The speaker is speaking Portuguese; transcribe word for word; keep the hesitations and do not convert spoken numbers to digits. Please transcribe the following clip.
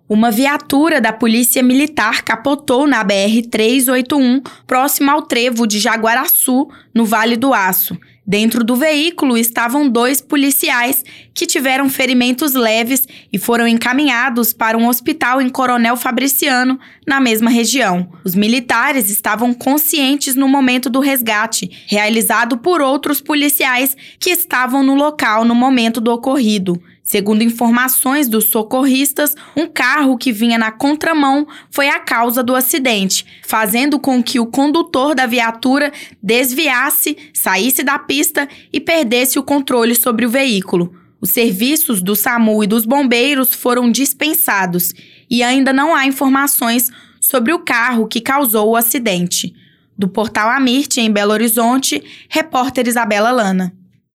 Uma viatura da Polícia Militar capotou na B R trezentos e oitenta e um, próximo ao trevo de Jaguaraçu, no Vale do Aço. Dentro do veículo estavam dois policiais que tiveram ferimentos leves e foram encaminhados para um hospital em Coronel Fabriciano, na mesma região. Os militares estavam conscientes no momento do resgate, realizado por outros policiais que estavam no local no momento do ocorrido. Segundo informações dos socorristas, um carro que vinha na contramão foi a causa do acidente, fazendo com que o condutor da viatura desviasse, saísse da pista e perdesse o controle sobre o veículo. Os serviços do SAMU e dos bombeiros foram dispensados e ainda não há informações sobre o carro que causou o acidente. Do Portal Amirte, em Belo Horizonte, repórter Isabela Lana.